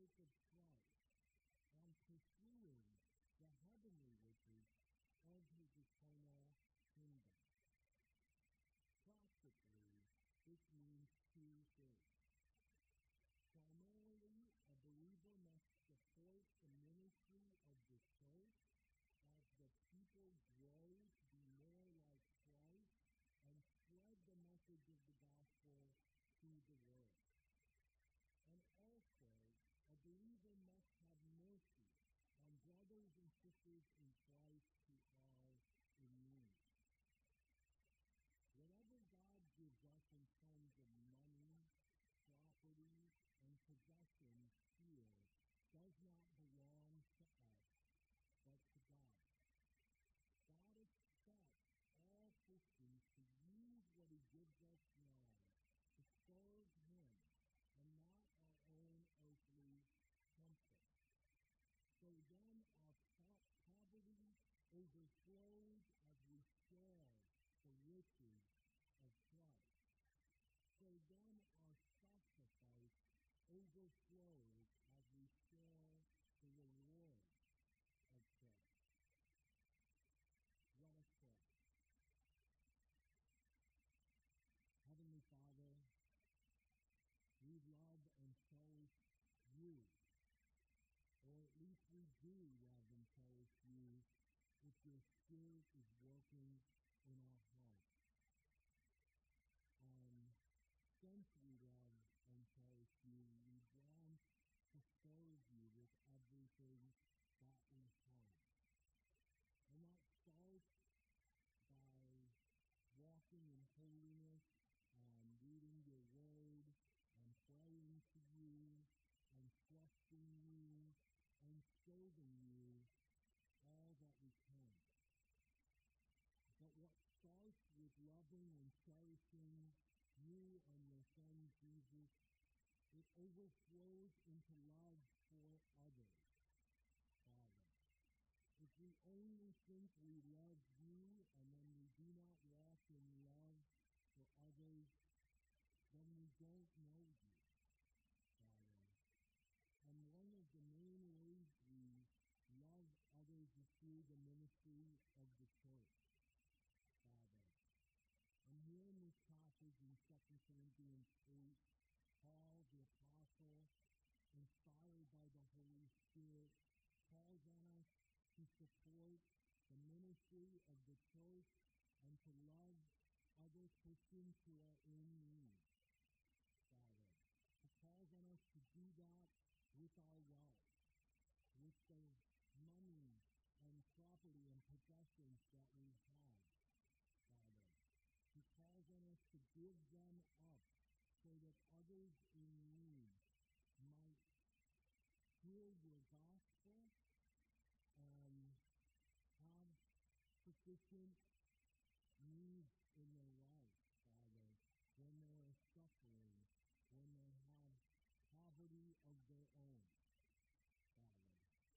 life of Christ and pursuing the heavenly riches of his eternal kingdom. Practically, this means two things. Primarily, a believer must support the ministry of the church as the people grow to be more like Christ and spread the message of the gospel to the world. And also, a believer must have mercy on brothers and sisters in Christ who are in need. Whatever God gives us in terms of money, property, and possessions here does not belong to us, but to God. God expects all Christians to use what he gives us now to serve him and not our own earthly comfort. So then our poverty overflows as we share the riches of Christ. So then our sacrifice overflows as we share the reward of Christ. Let us pray. Heavenly Father, we love and cherish you, or at least we do love and cherish you if your Spirit is working in our hearts. Since we love and cherish you, we want to serve you with everything that we have. And that starts by walking in holiness and reading your word and praying to you and trusting you and serving you all that we can. But what starts with loving and cherishing you and your Son Jesus, it overflows into love for others, Father. If we only think we love you and then we do not walk in love for others, then we don't know you, Father. And one of the main ways we love others is through the ministry of the church, Father. And here in this passage in 2 Corinthians 8, Paul, the apostle, inspired by the Holy Spirit, calls on us to support the ministry of the church and to love other Christians who are in need, Father. He calls on us to do that with our wealth, with the money and property and possessions that we have, Father. He calls on us to give them up so that others in need might hear your gospel and have sufficient needs in their life, Father, when they are suffering, when they have poverty of their own, Father.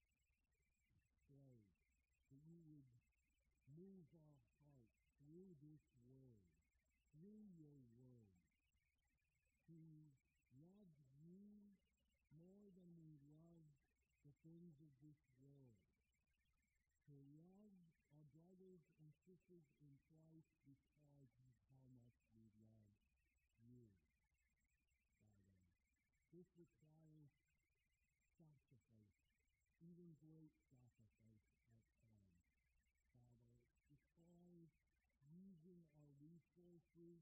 Pray that you would move our hearts through this word, through your word, to love you more than we love the things of this world, to love our brothers and sisters in Christ because of how much we love you, Father. This requires sacrifice, even great sacrifice at times, Father. It requires using our resources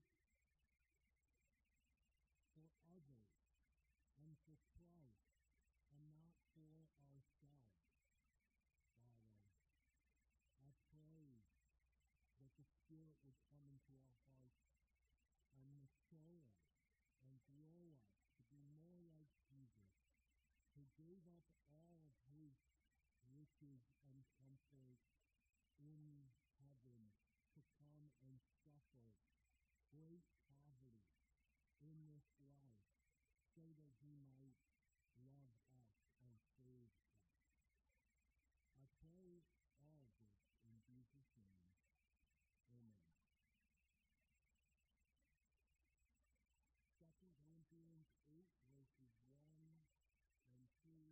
for others and for Christ and not for ourselves, Father. I pray that the Spirit would come into our hearts and mature us and grow us to be more like Jesus, who gave up all of his riches and comfort in heaven to come and suffer great poverty in this life so that he might love us and save us. I pray all this in Jesus' name. Amen. 2 Corinthians 8, verses 1 and 2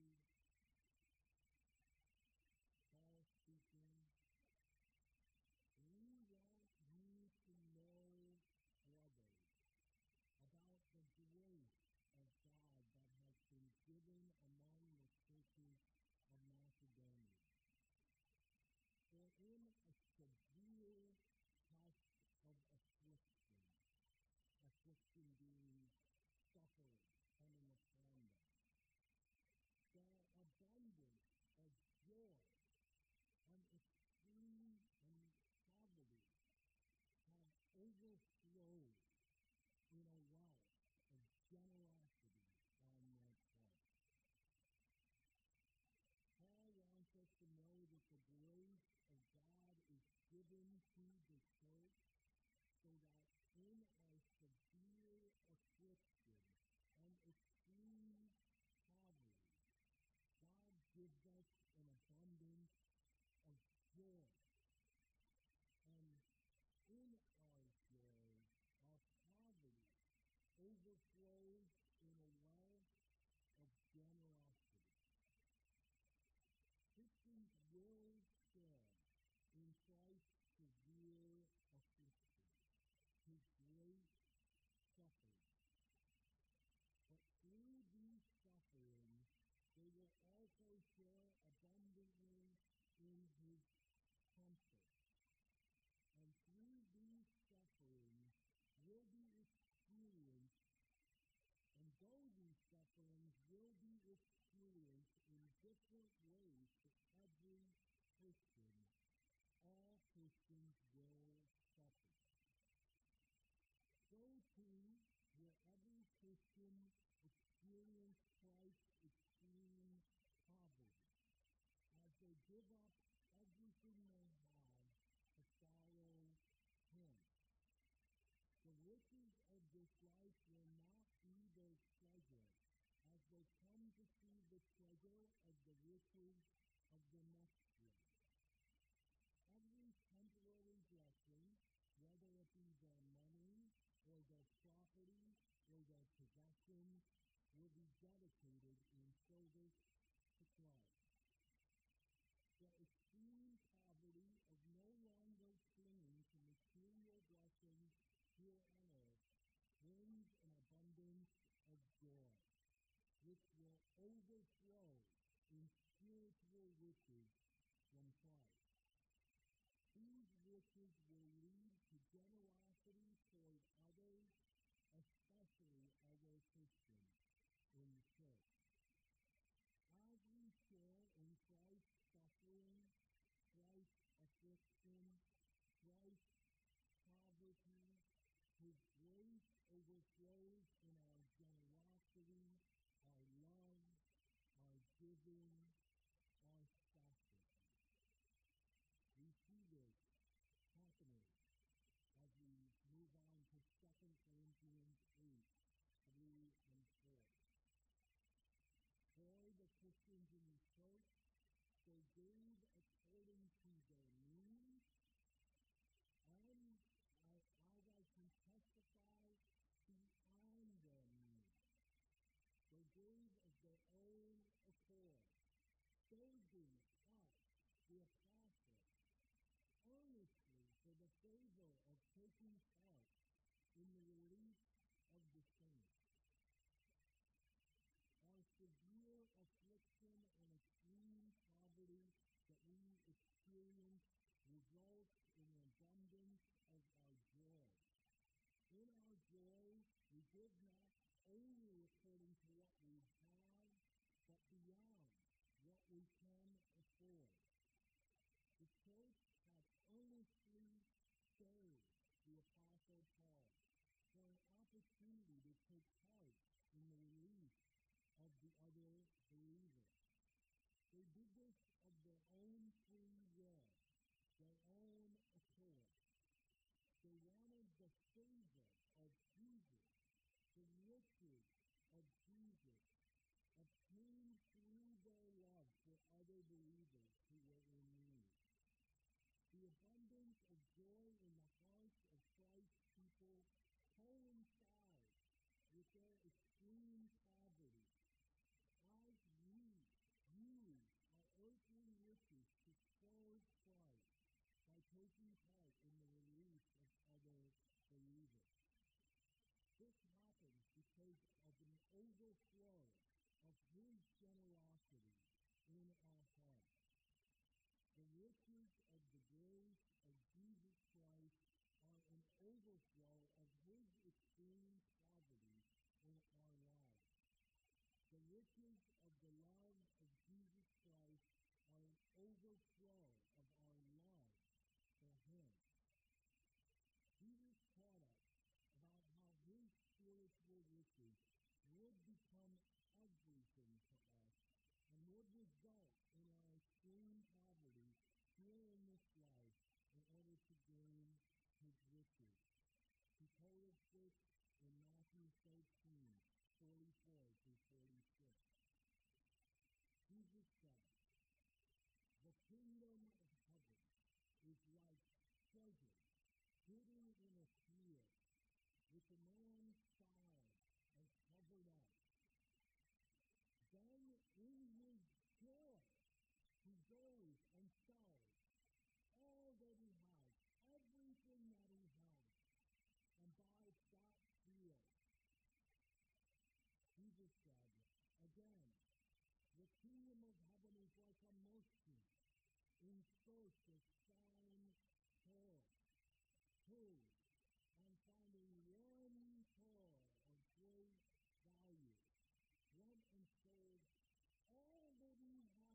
different ways for every Christian. All Christians will suffer. So too will every Christian experience Christ's extreme poverty as they give up everything they have to follow Him. The riches of this life will not be their treasure as they come to see the treasure of the riches of the next life. Every temporary blessing, whether it be their money or their property or their possessions, will be dedicated in service to Christ. The extreme poverty of no longer clinging to material blessings here on earth brings an abundance of joy, which will overflow in spiritual riches from Christ. These riches will lead to generosity toward others, especially other Christians in the church. As we share in Christ's suffering, Christ's affliction, Christ's poverty, His grace overflows in our generosity, our love, our giving, our sacrifice. We see this happening as we move on to 2 Corinthians 8, 3 and 4. For the Christians in the church, they gave according to their means, and as I can testify, beyond their means. They gave of their own accord, begging us, the apostles, earnestly for the favor of taking part in the relief of the saints. Our severe affliction and extreme poverty that we experience results in an abundance of our joy. In our joy, we give not only according to what we have, but beyond what we can afford. The church had earnestly begged the Apostle Paul for an opportunity to take part in the relief of the other believers. They did this of their own free will, their own accord. They wanted the favor of Jesus, the riches of Jesus, obtained through their love for other believers who were in need. The abundance of joy in the hearts of Christ's people coincides with their extreme poverty. As we use our earthly riches to serve Christ by taking part in the relief of other believers. This happens because of an overflow of His generosity in our hearts. The riches of the grace of Jesus Christ are an overflow of His extreme poverty in our lives. The riches of the love of Jesus Christ are an overflow of our love for Him. Jesus taught us about how His spiritual riches would become everything to us and would result in our extreme poverty here in this life in order to gain His riches. He told us this in Matthew 13, 44 through 46. Jesus said, "The kingdom of heaven is like treasure hidden in a field, which a man found and covered up. Then in his joy, he goes and sells all that he has, everything that he has, and buys that field." Jesus said, again, "The kingdom of heaven is like a merchant in search of fine pearls, who, on finding one pearl of great value, went and sold all that he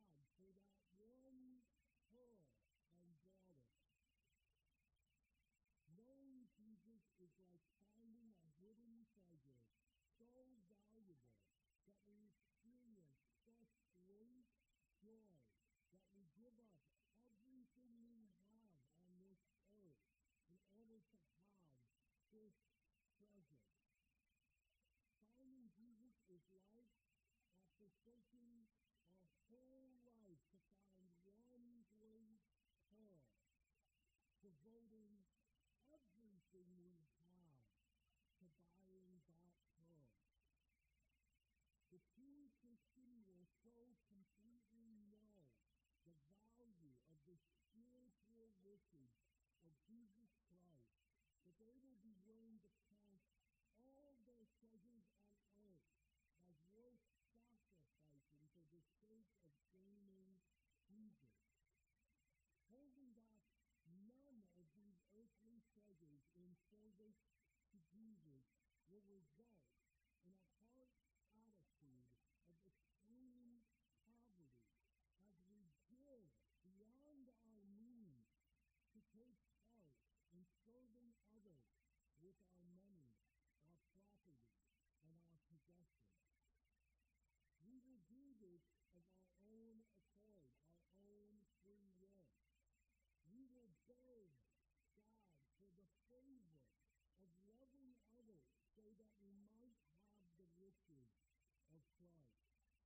searching our whole life to find one great pearl, devoting everything we have to buying that pearl. The true Christian will so completely know the value of the spiritual riches of Jesus Christ that they will be willing to count all their treasures on earth as worth sacrificing for the sake of gaining Jesus. Holding back none of these earthly treasures in service to Jesus will result in a heart attitude of extreme poverty as we give beyond our means to take part in serving others with our money, our property, and our possessions. We will do this of our own accord, our own free will. We will beg God for the favor of loving others so that we might have the riches of Christ.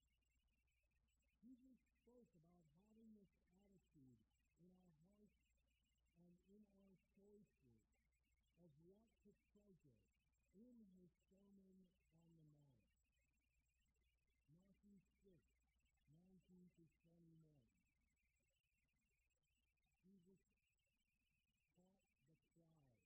Jesus spoke about having this attitude in our hearts and in our choices of what to treasure in his Sermon on the Mount. Matthew 6:19-21. Jesus taught the crowd.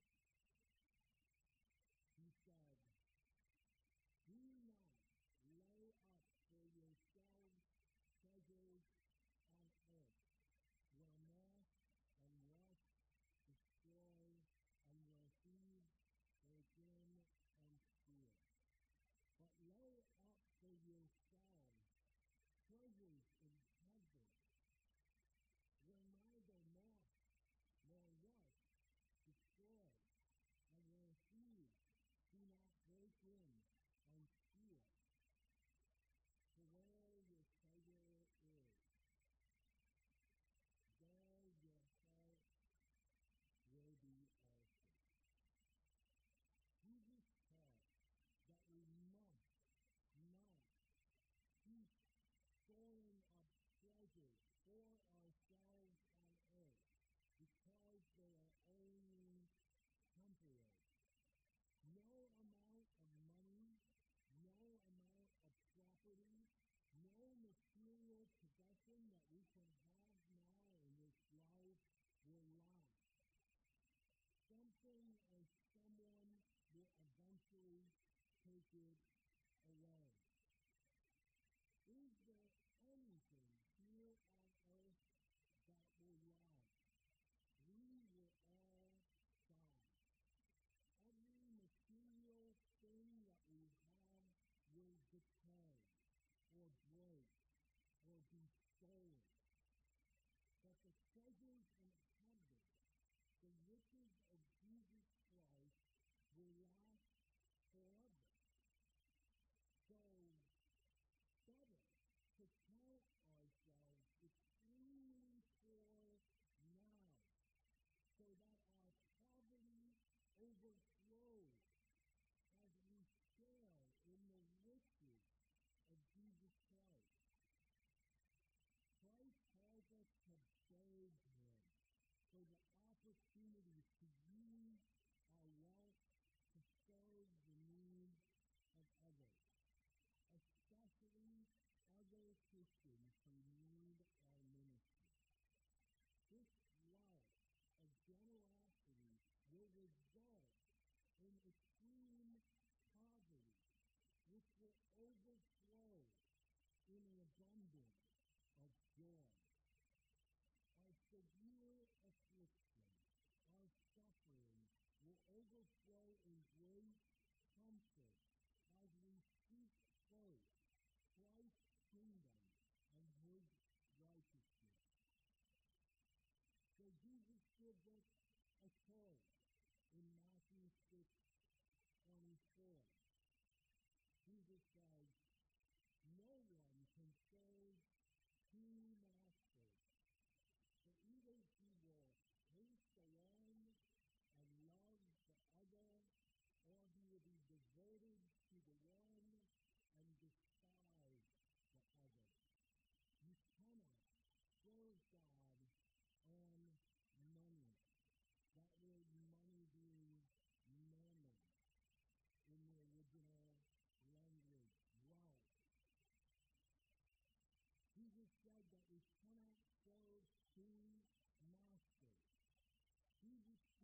He said, "Do not lay up for yourselves treasures on earth, where moth and rust destroy, and where thieves break in and steal. But lay up for yourselves treasures in heaven, where neither moth nor rust destroy, and where thieves do not break in and steal. For where your treasure is, there your heart will be also." Jesus taught that we must not keep storing up treasures for ourselves on earth because they are only temporary. No amount of money, no amount of property, no material possession that we can have now in this life will last. Something or someone will eventually take it away. Is there anything here on earth that will last? We will all die. Every material thing that we have will decay, or break, or be stolen. But the treasures in heaven, the riches of Jesus Christ, will last forever.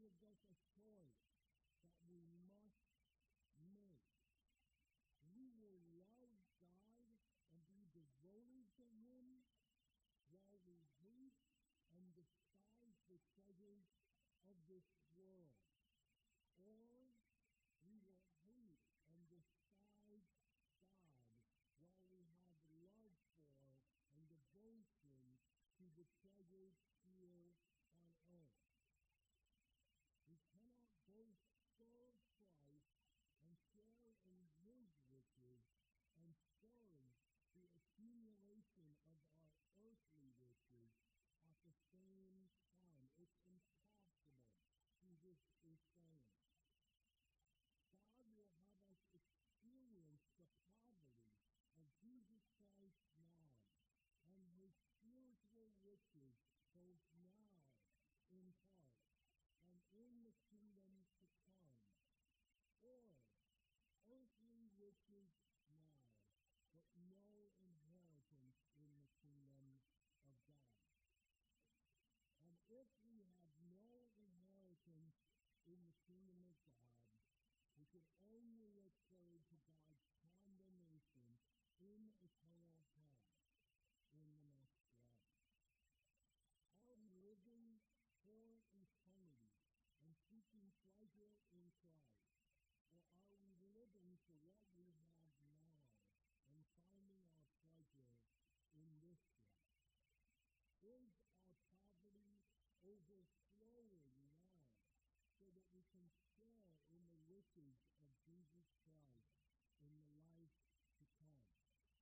gives us a choice that we must make. We will love God and be devoted to Him while we hate and despise the treasures of this world. Or we will hate and despise God while we have love for and devotion to the treasures here on earth. We cannot both serve Christ and share in His riches and serve the accumulation of our earthly riches at the same time. It's impossible, Jesus is saying. God will have us experience the poverty of Jesus Christ now and His spiritual riches both now in part and in the kingdom to come, or earthly riches now, but no inheritance in the kingdom of God. And if we have no inheritance in the kingdom of God, we can only look forward to God's condemnation in eternal hell in the next life. Are we living for eternity and seeking pleasure in Christ? Or are we living for what we have now and finding our pleasure in this life? Is our poverty overflowing now so that we can share in the riches of Jesus Christ in the life to come?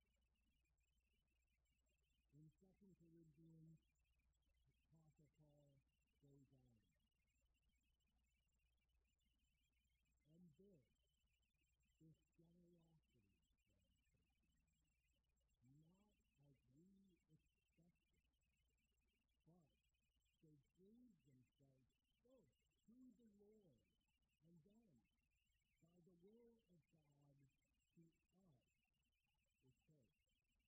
In 2 Corinthians, Apostle Paul goes on. And this generosity, not as we expected, but they gave themselves first to the Lord, and then, by the will of God, to us, the church.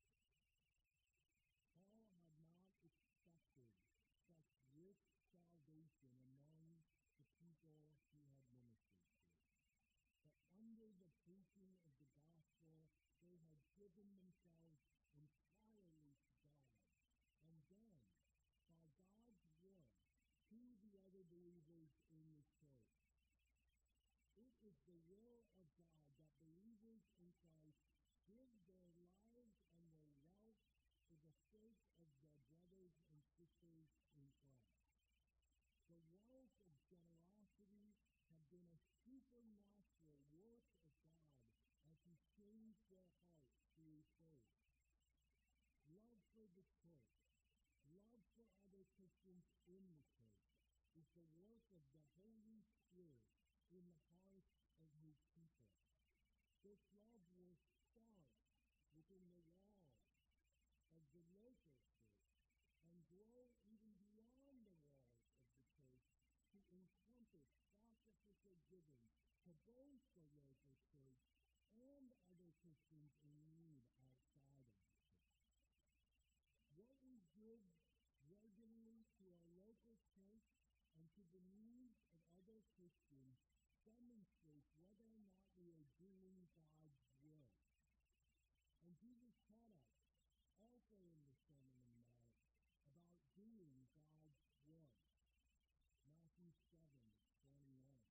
Paul had not expected such rich salvation among the people he had ministered to. But under the preaching of the gospel, they had given themselves entirely to God. And then, by God's will, to the other believers in the church. It is the will of God that believers in Christ give their lives and their wealth for the sake of their brothers and sisters in Christ. The wealth of generosity had been a supernatural work of God as He changed their hearts through faith. Love for the church, love for other Christians in the church, is the work of the Holy Spirit in the hearts of His people. This love will start within the walls of the local church and grow even beyond the walls of the church to encompass sacrificial giving to both the local church and other Christians in need outside of the church. What we give regularly to our local church and to the needs of other Christians demonstrates whether or not we are doing God's will. And Jesus taught us, also in the Sermon on the Mount, about doing God's will. Matthew 7:21.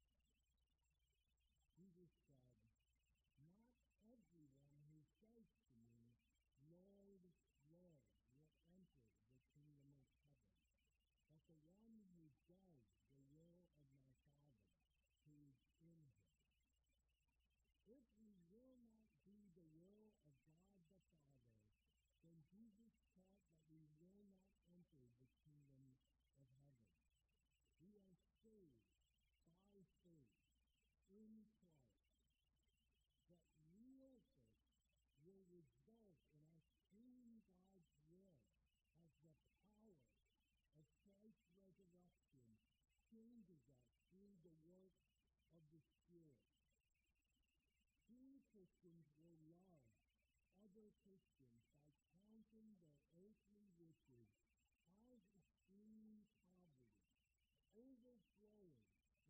Jesus said, "Not everyone who says to me, 'Lord, Lord,' will enter the kingdom of heaven, but the one who does the will of my Father who is in heaven." If we will not do the will of God the Father, then Jesus taught that we will not enter the kingdom of heaven. We are saved by faith in Christ. But real faith will result in us doing God's will as the power of Christ's resurrection changes us through the work of the Spirit. True Christians will love other Christians by counting their earthly riches as extreme poverty, overflowing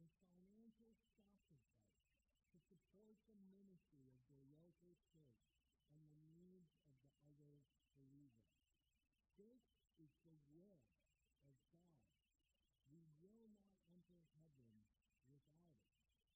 ministry of the local church and the needs of the other believers. This is the will of God. We will not enter heaven without it.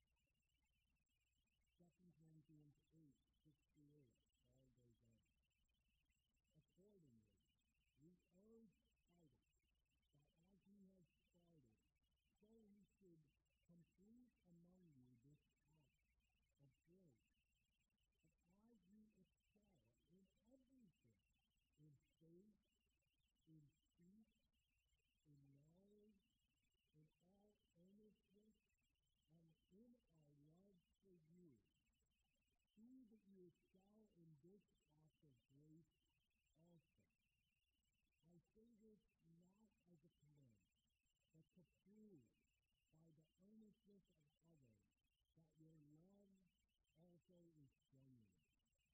2 Corinthians 8:6-8, Paul goes on. Accordingly, we urge Titus that as he has started, so he should complete among you this act of grace. But as you excel in everything, in faith, in speech, in knowledge, in all earnestness, and in our love for you, see that you excel in this act of grace also. I say this not as a command, but to prove by the earnestness of others that your love also is genuine.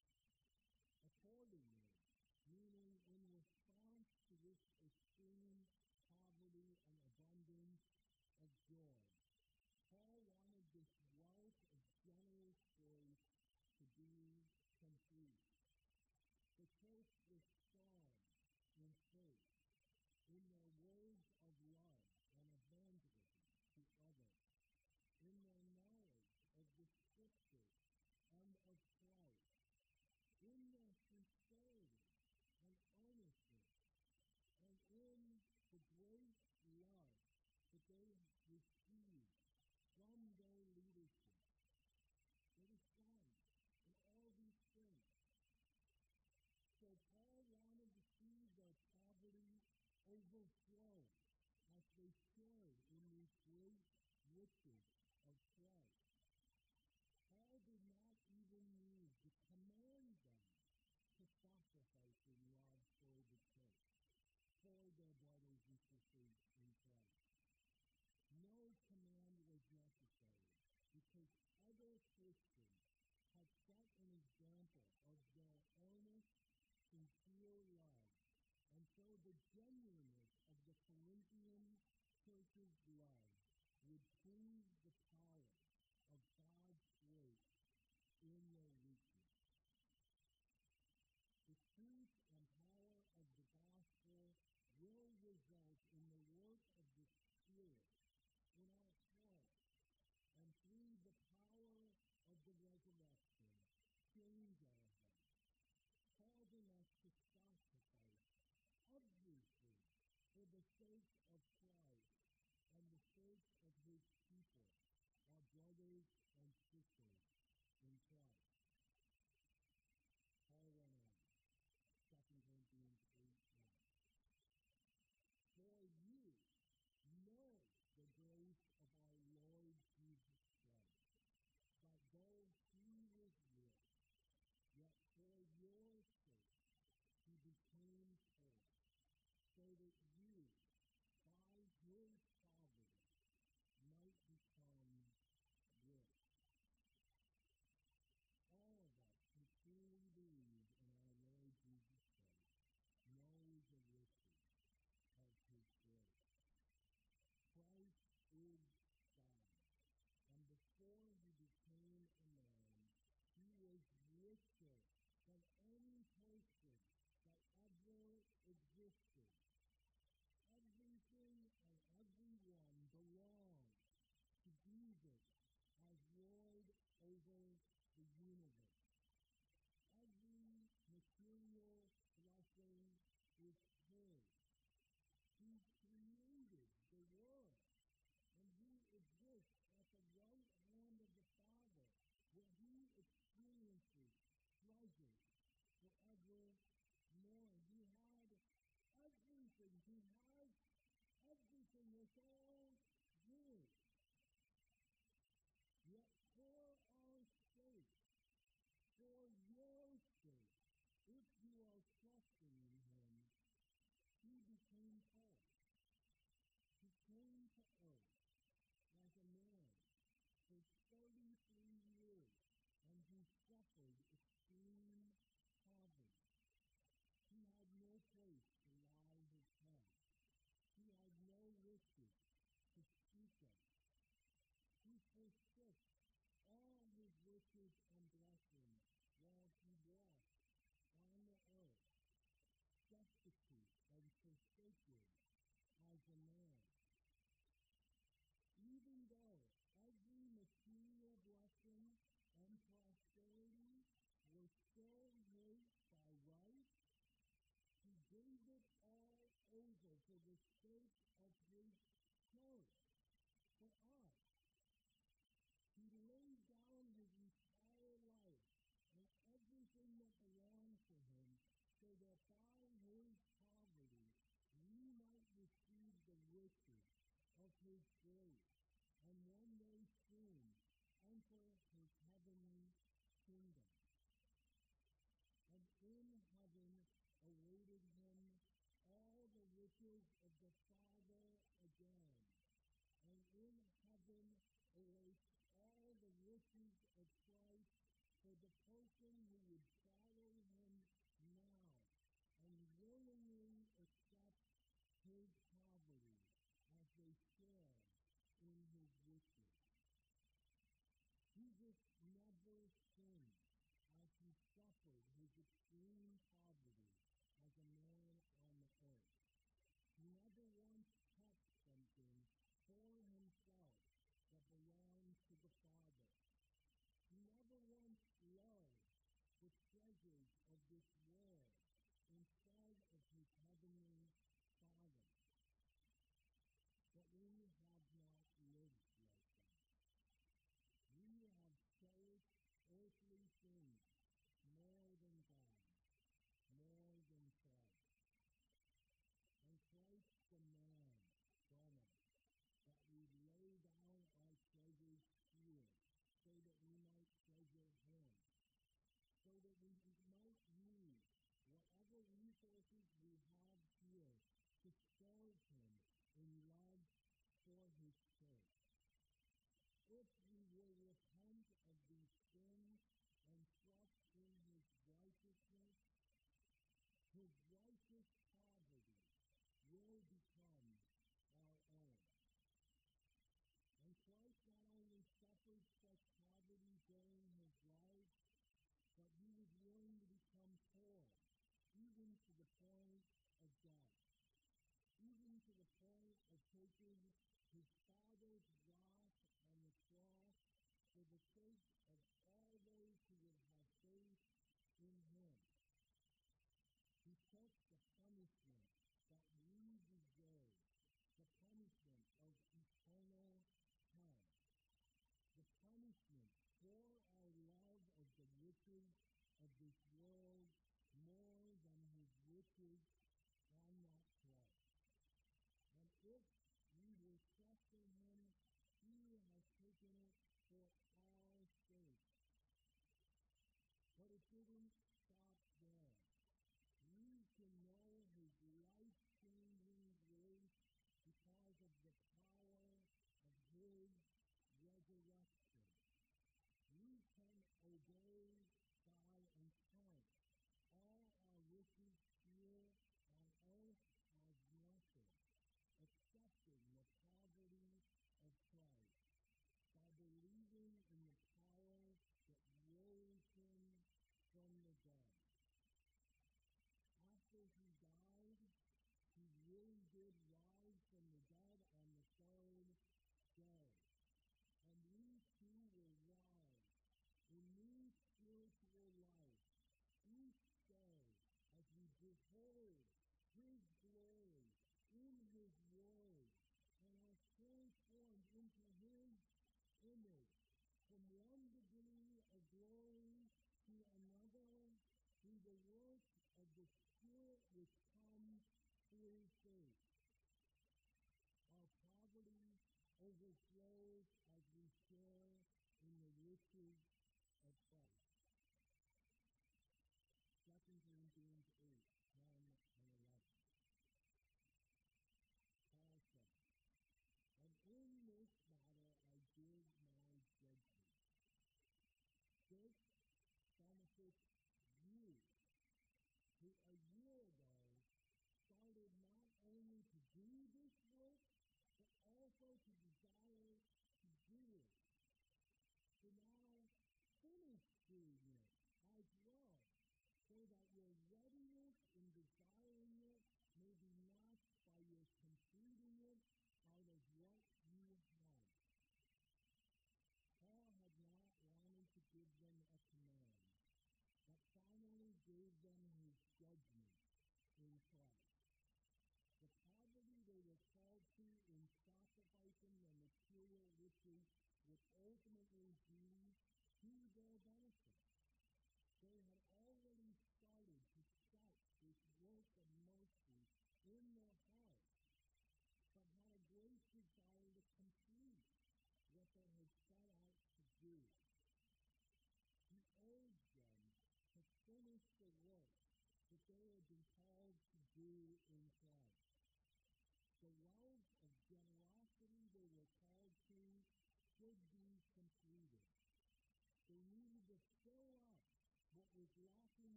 Accordingly, meaning in response to this extreme poverty and abundance of joy, Paul wanted this wealth of generous grace to be complete. The church was strong in faith, in their words of love and evangelism to others, in their knowledge of the Scriptures and of Christ, in their sincerity and earnestness, and in the great love that they received from their leadership. It is done in all these things. So Paul wanted to see their poverty overflow as they shared in these great riches of Christ. Paul did not even need to command them to sacrifice in love for the church, for their brothers and sisters in Christ. No command was necessary because other Christians had set an example of their earnest, sincere love, and so the genuineness of the Corinthian church's love would prove the power of God's grace in their weakness. The truth and power of the gospel will result in the work of the Spirit in our hearts, and through the power of the resurrection, change our hearts, causing us to sacrifice everything for the sake of Christ and the sake of His people, our brothers and sisters in Christ. Paul went on, 2 Corinthians 8:1. For you know the grace of our Lord Jesus Christ, that though He was rich, yet for your sake He became poor, so that you, by His poverty, might become rich. All of us who truly believe in our Lord Jesus Christ knows the riches of His grace. Christ is God, and before He became a man, He was richer than any person that ever existed. Everything and everyone belongs to Jesus as Lord over the universe. Every material blessing is His. He created the world, and He exists at the right hand of the Father, where He experiences pleasure forevermore. He had everything. He has everything. It's all His. Yet for our sake, for your sake, if you are trusting in Him, He became poor. He came to earth as a man for 33 years, and He suffered extreme poverty. He had no place to lie His head. He had no riches the sake of his church, for us. He laid down his entire life and everything that belonged to him, so that by his poverty we might receive the riches of his grace, and one day soon enter his heavenly kingdom. And in heaven awaited him all the riches of the Father again, and in heaven awaits all the riches of Christ for the person who would follow him now and willingly accept his poverty as they share in his riches. Jesus never sinned as he suffered his extreme poverty as a man on the earth. He never once touched something for himself that belongs to the Father. He never once loved the treasures of this world instead of his heavenly Father. But we have not lived like that. We have cherished earthly things more than God, more than Christ. And Christ demands from us that we lay down our treasures here, so that we might treasure him, so that we might use whatever resources we have here to serve him in love for his church. If we will repent of these sins and trust in his righteousness, his righteous poverty will become our own. And Christ not only suffered such poverty during his life, but he was willing to become poor, even to the point of death, even to the point of taking his Father's wrath on the cross for the sake of all those who would have faith in him. He took the punishment that we deserve, the punishment of eternal hell, the punishment for our love of the riches of this world more than his riches on that cross. And if we were trusting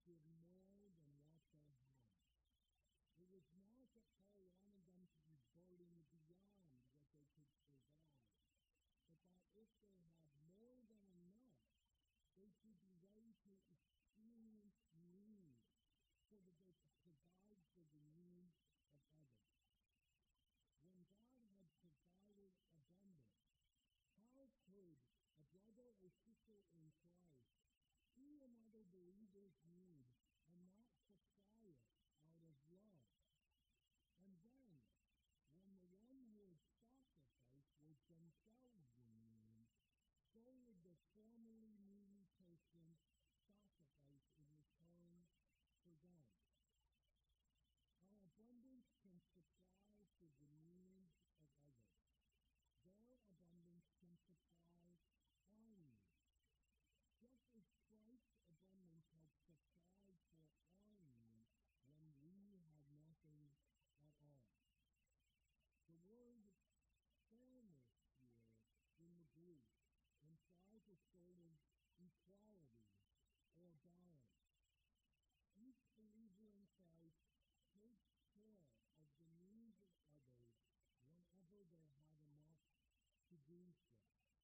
give more than what they had. It was not that Paul wanted them to be burdened beyond what they could survive, but that if they had more than enough, they should be ready to experience need so that they could provide for the needs of others. When God had provided abundance, how could a brother or sister in Christ see another believer's need and not supply it out of love? And then, when the one who had sacrificed was themselves in need, so would the formerly needy person sacrifice in return for them. Our abundance can supply for the needs of others. Their abundance can supply our needs. Just as Christ's abundance has supplied for our needs when we had nothing at all. The word fairness here in the Greek implies a sort of equality or balance. Each believer in Christ takes care of the needs of others whenever they have enough to do so.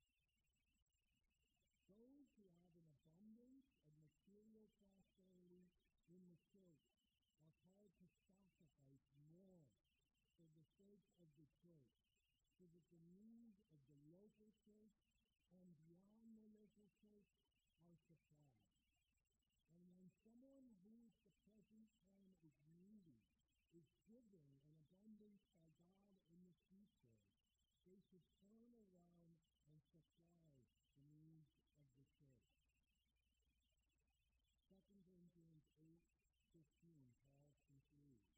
Those who have an abundance of material prosperity in the church are called to sacrifice more for the sake of the church, so that the needs of the local church and beyond the local church are supplied. And when someone who at the present time is needy is given an abundance by God in the future, they should turn around and supply the needs of the church. 2 Corinthians 8:15, Paul concludes,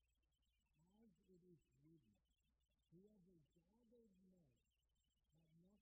as it is written, whoever gathered much had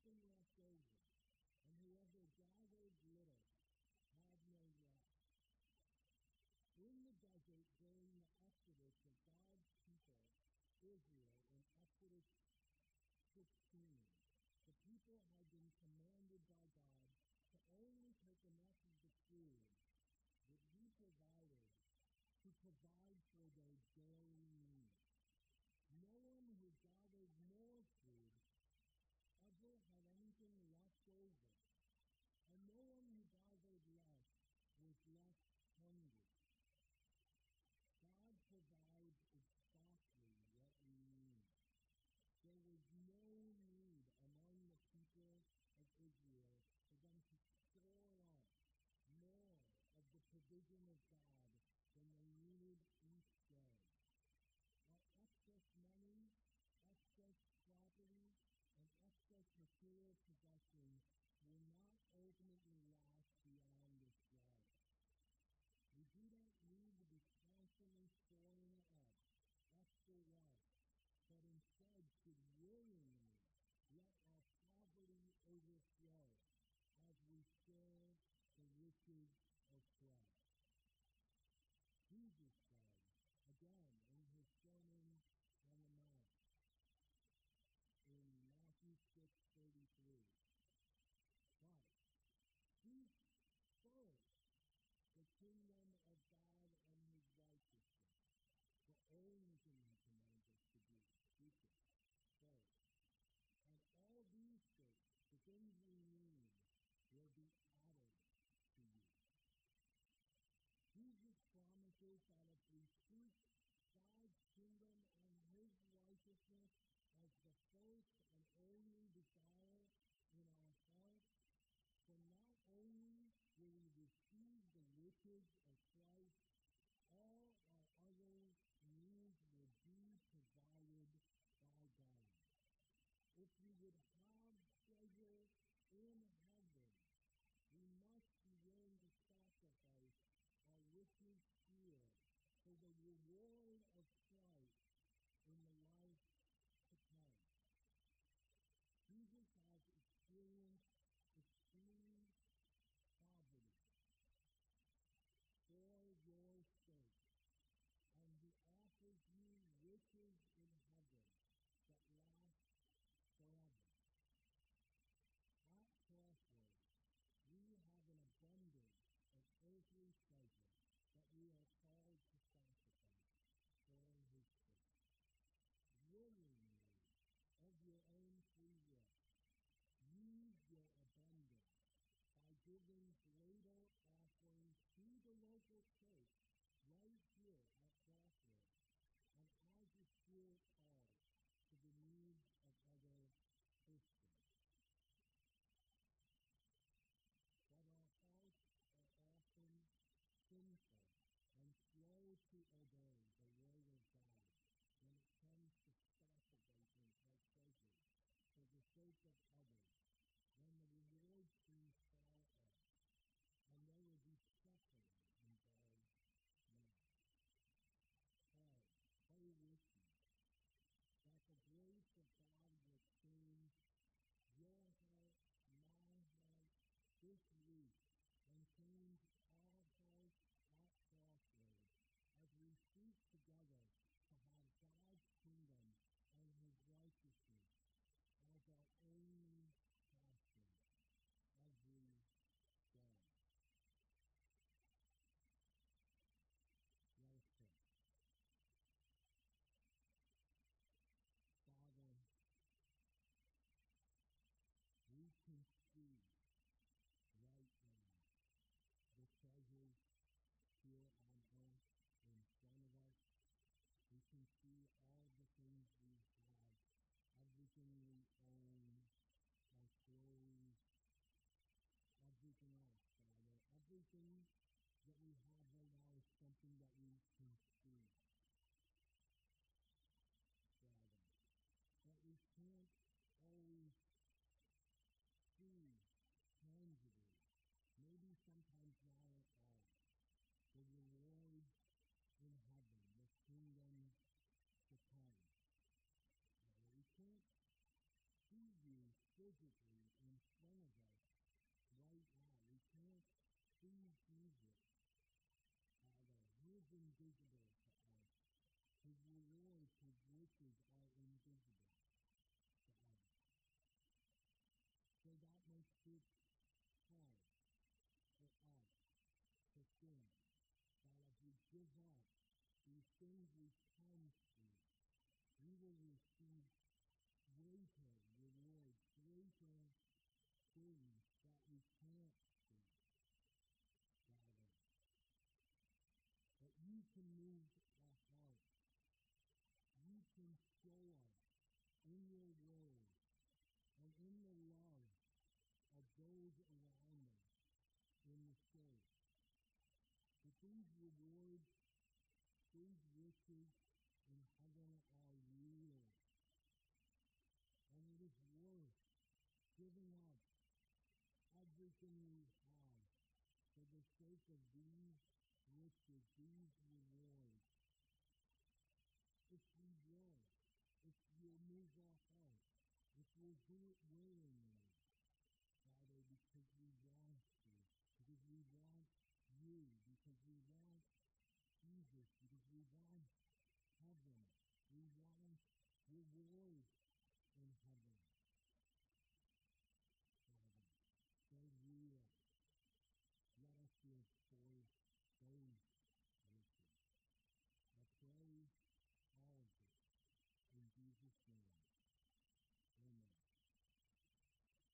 riches in heaven are real. And it is worth giving up everything we have for the sake of these riches, these rewards. If we will, if you'll move our heart, if we'll do it willingly, Father, because we want to, because we want you, because we want Jesus, because we want heaven, we want reward